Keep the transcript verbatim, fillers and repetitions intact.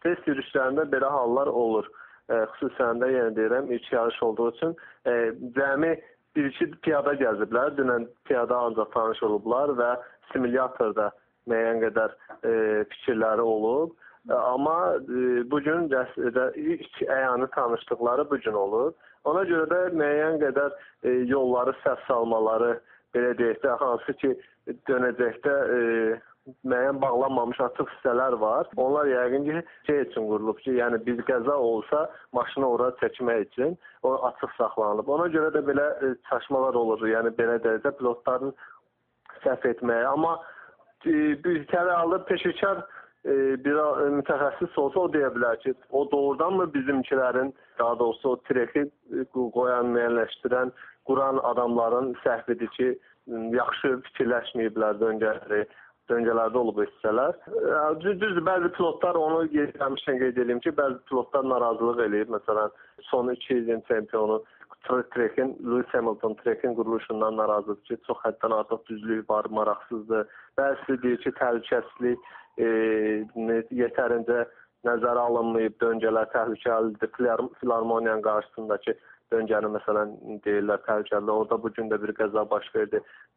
test yürüşlərində belə hallar olur. E, xüsusən də yenə deyirəm, ilk yarış olduğu üçün e, cəmi bir-iki piyada gəziblər. Dünən piyada ancaq tanış olublar və simulyatorda müəyyən qədər e, fikirləri olub. E, amma e, bugün ilk əyanı tanışdıqları bugün olur. Ona görə də müəyyən qədər e, yolları səhv salmaları, belə deyək də, hansı ki, dönəcəkdə e, müəyyən bağlanmamış açıq hissələr var. Onlar yəqin ki, şey üçün qurulub ki, yəni bir qəza olsa, maşını ora çəkmək üçün o açıq saxlanılıb. Ona görə də belə e, çaşmalar olur, yəni belə dərəcə pilotların səhv etməyi. Amma e, bir kərə alıb peşəkar e, bir e, mütəxəssis olsa o deyə bilər ki, o doğrudanmı bizimkilərin, daha doğrusu o treki qoyan, müəyyənləşdirən, quran adamların səhvidir ki, yaxşı fikirləşməyiblər döngələri, döngələrdə olub hissələr. Düzdür, bəzi pilotlar onu gəlmişdən qeyd edeyim ki, bəzi pilotlar narazılıq eləyib. Məsələn, son iki ilin çempionu Trekin, Lewis Hamilton Trekin quruluşundan narazıdır ki, çox həddən artıq düzlük var, maraqsızdır. Bəzisi deyir ki, təhlükəsizlik e, yetərincə nəzərə alınmayıb, döngələr təhlükəlidir. Filarmoniyanın qarşısındakı döngəni məsələn deyirlər təhlükəlidir. Orada bugün də bir qəza baş verdi.